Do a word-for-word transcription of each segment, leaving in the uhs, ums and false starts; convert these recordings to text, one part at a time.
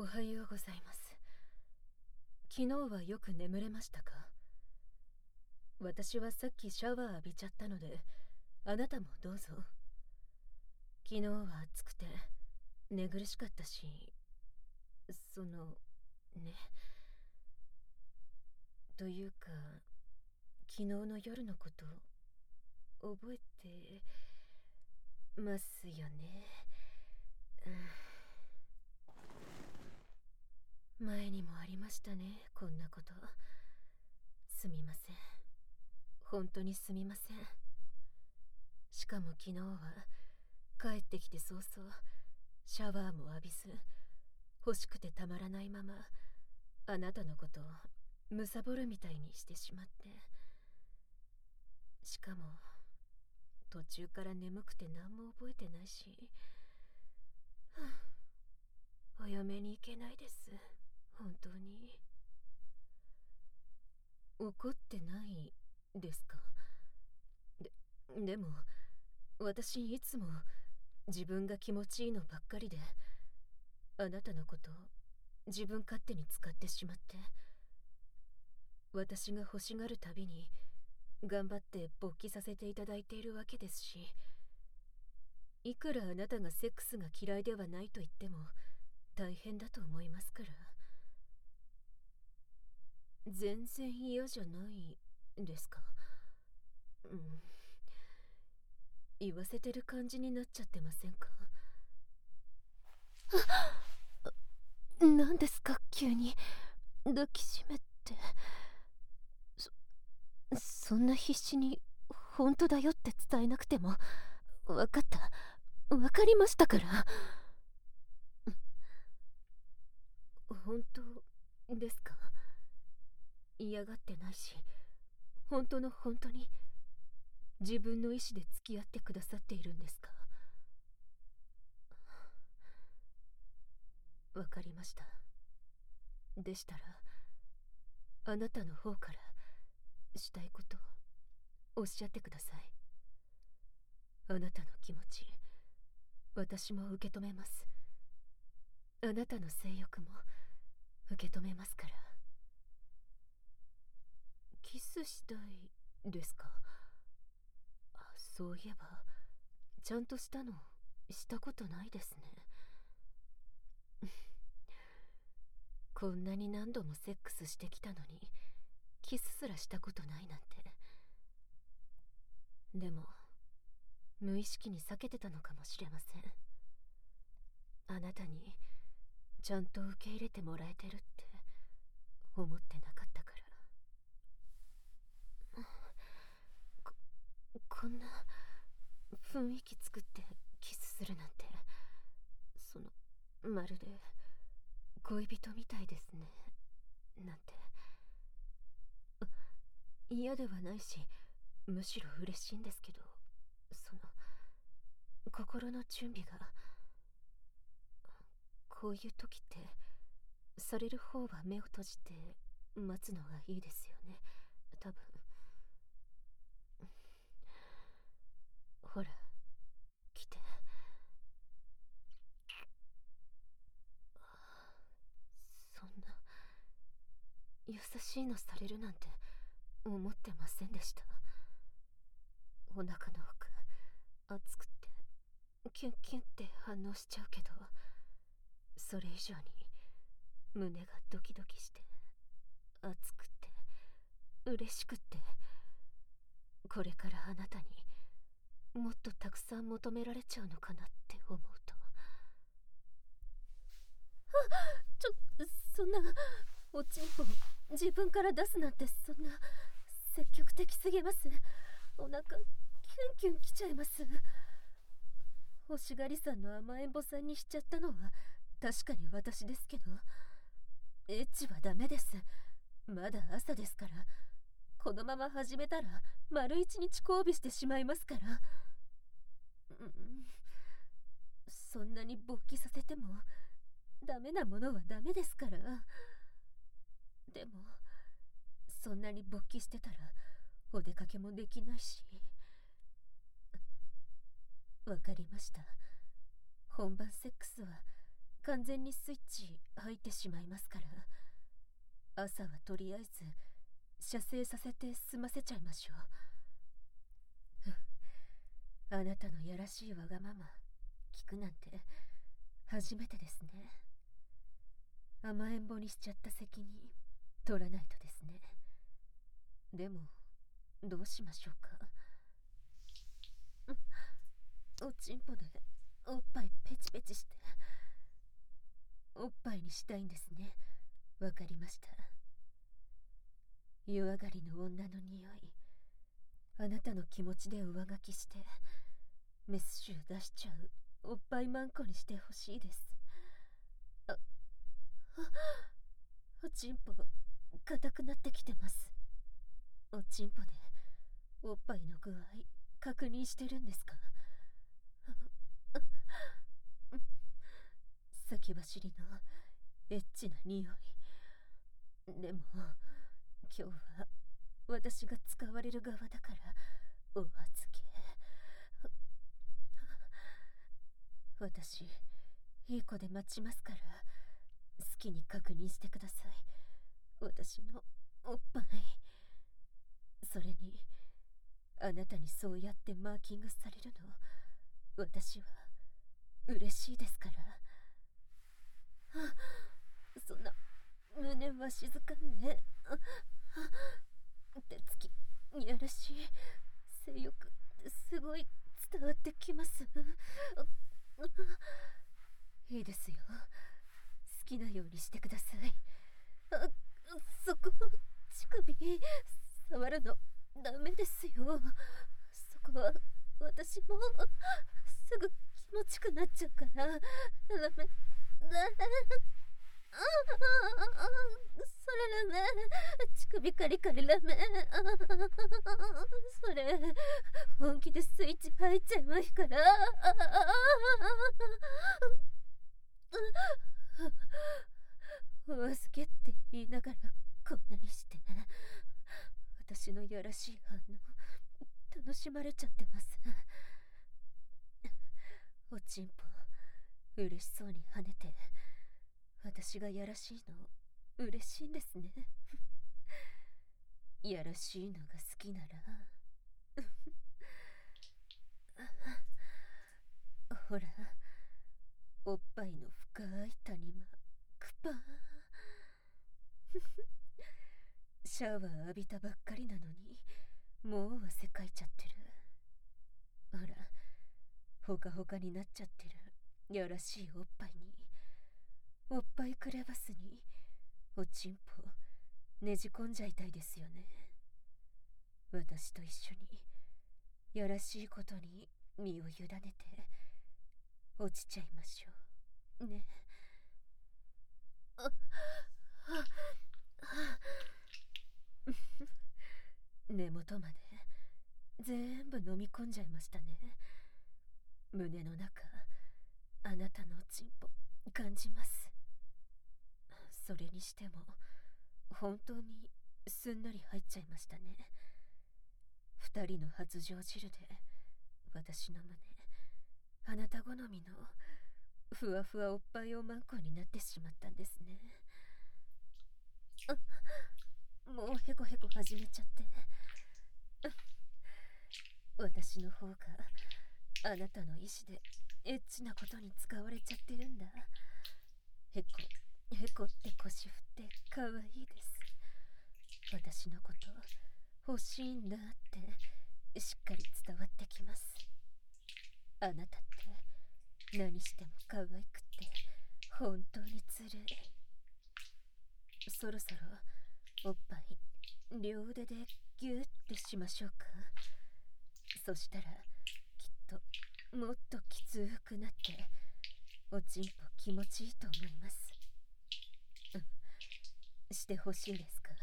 はようございます。昨日はよく眠れましたか？私はさっきシャワー浴びちゃったので、あなたもどうぞ。昨日は暑くて寝苦しかったし、そのね、というか昨日の夜のこと覚えてますよね。うん、前にもありましたね、こんなこと。すみません、本当にすみません。しかも昨日は帰ってきて早々シャワーも浴びず、欲しくてたまらないままあなたのことをむさぼるみたいにしてしまって、しかも途中から眠くて何も覚えてないし、はあ、お嫁に行けないです。本当に。怒ってないですか？で、でも私いつも自分が気持ちいいのばっかりで、あなたのことを自分勝手に使ってしまって、私が欲しがるたびに頑張って勃起させていただいているわけですし、いくらあなたがセックスが嫌いではないと言っても大変だと思いますから。全然嫌じゃないですか？うん、言わせてる感じになっちゃってませんか？何ですか急に抱きしめて。そそんな必死に本当だよって伝えなくても分かった、分かりましたから。本当ですか？嫌がってないし、本当の本当に自分の意志で付き合ってくださっているんですか？わかりました。でしたらあなたの方からしたいことをおっしゃってください。あなたの気持ち、私も受け止めます。あなたの性欲も受け止めますから。キスしたいですか？あ、そういえばちゃんとしたのしたことないですね。こんなに何度もセックスしてきたのにキスすらしたことないなんて。でも無意識に避けてたのかもしれません。あなたにちゃんと受け入れてもらえてるって思ってなかったから。ここんな雰囲気作ってキスするなんて、そのまるで恋人みたいですねなんて。嫌ではないし、むしろ嬉しいんですけど、その心の準備が。こういう時ってされる方は目を閉じて待つのがいいですよね、多分。ほら来て。そんな優しいのされるなんて思ってませんでした。お腹の奥熱くてキュンキュンって反応しちゃうけど、それ以上に胸がドキドキして熱くて嬉しくて、これからあなたにもっとたくさん求められちゃうのかなって思うと。ちょそんなおちんぽ自分から出すなんて、そんな積極的すぎます。お腹キュンキュンきちゃいます。欲しがりさんの甘えん坊さんにしちゃったのは確かに私ですけど、エッチはダメです。まだ朝ですから。このまま始めたら丸一日交尾してしまいますから。うん、そんなに勃起させてもダメなものはダメですから。でもそんなに勃起してたらお出かけもできないし。わかりました。本番セックスは完全にスイッチ入ってしまいますから、朝はとりあえず射精させて済ませちゃいましょう。あなたのやらしいわがまま聞くなんて初めてですね。甘えん坊にしちゃった責任取らないとですね。でもどうしましょうか。おちんぽでおっぱいペチペチしておっぱいにしたいんですね。わかりました。湯上がりの女の匂い、あなたの気持ちで上書きしてメス臭出しちゃうおっぱいマンコにしてほしいです。あ、あ、おちんぽ硬くなってきてます。おちんぽでおっぱいの具合確認してるんですか。先走りのエッチな匂い。でも今日は私が使われる側だからお預け。私いい子で待ちますから好きに確認してください。私のおっぱい。それにあなたにそうやってマーキングされるの私は嬉しいですから。そんな胸は静かんで手つきやらしい性欲すごい伝わってきます。いいですよ、好きなようにしてください。あ、そこ乳首触るのダメですよ。そこは私もすぐ気持ちくなっちゃうからダメだ。ああ、それダメ。乳首カリカリダメ。それ本気でスイッチ入っちゃいますから。お預けって言いながらこんなにして私のやらしい反応楽しまれちゃってます。おちんぽ嬉しそうに跳ねて私がやらしいの嬉しいんですね。やらしいのが好きならほらおっぱいの深い谷間クパーシャワー浴びたばっかりなのにもう汗かいちゃってる。ほらほかほかになっちゃってるやらしいおっぱいにおっぱいクレバスにおちんぽねじ込んじゃいたいですよね。私と一緒にやらしいことに身を委ねて落ちちゃいましょうね。あ、はは根元まで全部飲み込んじゃいましたね。胸の中あなたのおちんぽ感じます。それにしても本当にすんなり入っちゃいましたね。二人の発情汁で私の胸あなた好みのふわふわおっぱいおまんこになってしまったんですね。あ、もうヘコヘコ始めちゃって私の方があなたの意志でエッチなことに使われちゃってるんだ。へこへこって腰振ってかわいいです。私のこと欲しいんだってしっかり伝わってきます。あなたって何しても可愛くって本当にずるい。そろそろおっぱい両腕でギューってしましょうか。そしたらきっともっときつくなっておちんぽ気持ちいいと思います。してほしいですか。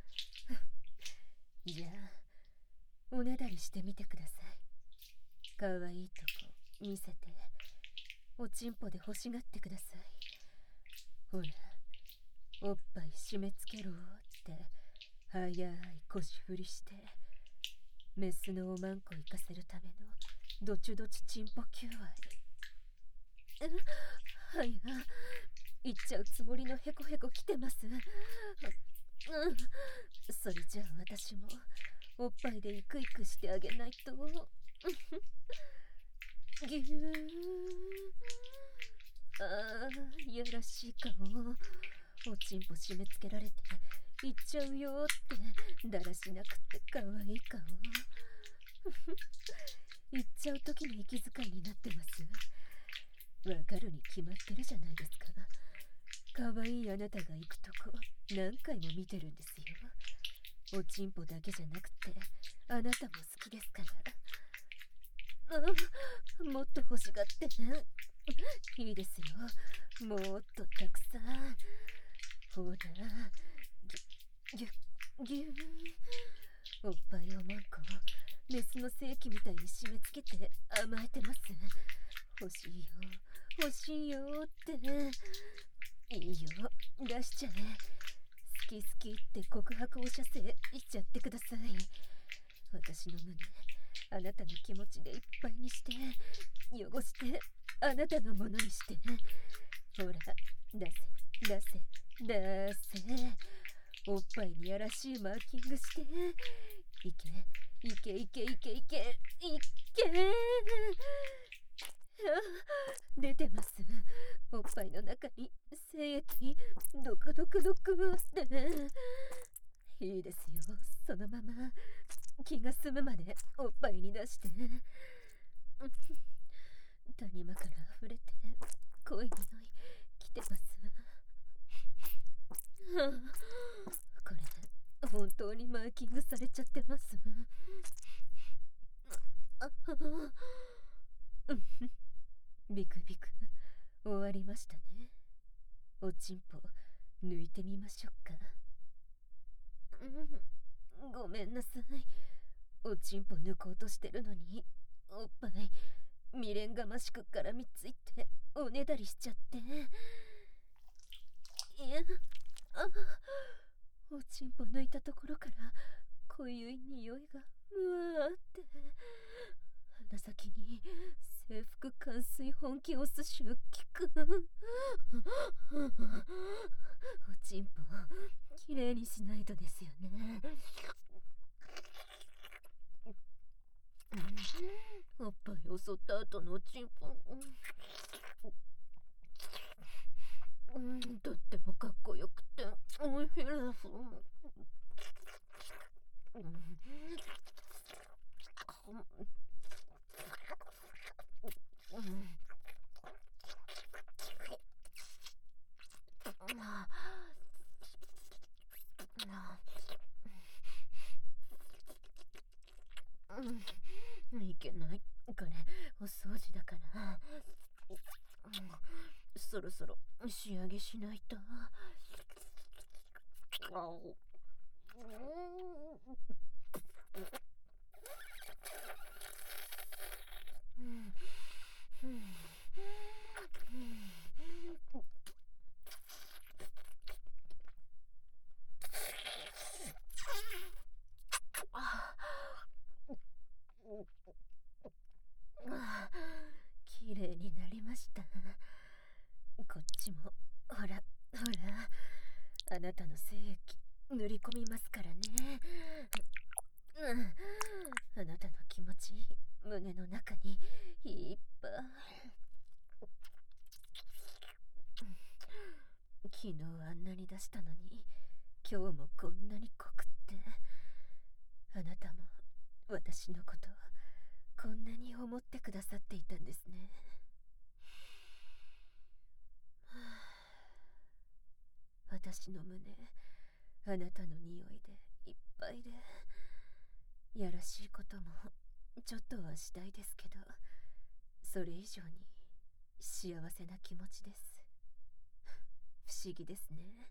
じゃあおねだりしてみてください。かわいいとこ見せておちんぽで欲しがってください。ほらおっぱい締め付けろって早い腰振りしてメスのおまんこ行かせるためのどちゅどちちんぽ求愛。 はや、行っちゃうつもりのヘコヘコ来てます。うん、それじゃあ私もおっぱいでイクイクしてあげないと。ぎゅー。あー、やらしい顔。おちんぽ締め付けられて行っちゃうよってだらしなくてかわいい顔。行っちゃう時の息遣いになってます。わかるに決まってるじゃないですか。かわいいあなたが行くとこ何回も見てるんですよ。おちんぽだけじゃなくてあなたも好きですから。あ、もっと欲しがってね。いいですよ、もっとたくさん。ほら、ぎゅぎゅぎゅー。おっぱいをマンコメスの性器みたいに締め付けて甘えてます。欲しいよ欲しいよって。いいよ、出しちゃえ。好き好きって告白を射精しちゃってください。私の胸あなたの気持ちでいっぱいにして汚してあなたのものにして。ほら、出せ出せ出せ。おっぱいにやらしいマーキングして。いけいけいけいけいけいけ。出てます。おっぱいの中に精液ドクドクドクって。いいですよ、そのまま気が済むまでおっぱいに出して。谷間から溢れて濃い匂い来てます。はあ、これ本当にマーキングされちゃってます。あはうんビクビク終わりましたね。おちんぽ抜いてみましょうか。うん、ごめんなさい。おちんぽ抜こうとしてるのにおっぱい未練がましく絡みついておねだりしちゃって。いや、あ、おちんぽ抜いたところから濃ゆい匂いがむわーって。鼻先に制服冠水本気お寿司を効く。おちんぽきれいにしないとですよね。おっぱいを剃った後のおちんぽ、うん、とってもかっこよくておいしいです。うん、うん、いけない。これお掃除だから、うん、そろそろ仕上げしないと。きれいになりました。こっちもほらほら、あなたの精液塗り込みますからね。うん、あなたの気持ち胸の中にいっぱい。昨日あんなに出したのに今日もこんなに濃くって。あなたも私のことこんなに思ってくださっていたんですね。私の胸あなたの匂いでいっぱいで、やらしいこともちょっとはしたいですけど、それ以上に幸せな気持ちです。不思議ですね。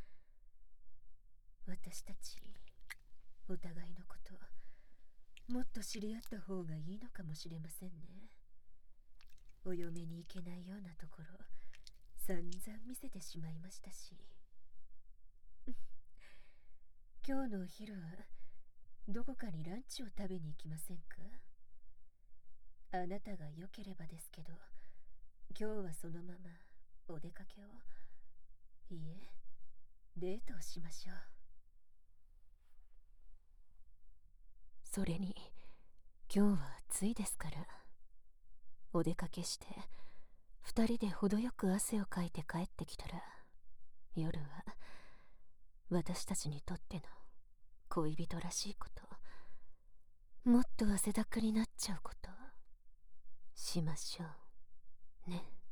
私たちお互いのこともっと知り合った方がいいのかもしれませんね。お嫁に行けないようなところ散々見せてしまいましたし。今日のお昼はどこかにランチを食べに行きませんか？あなたが良ければですけど、 今日はそのままお出かけを、いいえ、デートをしましょう。それに今日は暑いですから、お出かけして二人で程よく汗をかいて帰ってきたら、夜は私たちにとっての恋人らしいこと、もっと汗だくになっちゃうことしましょうね。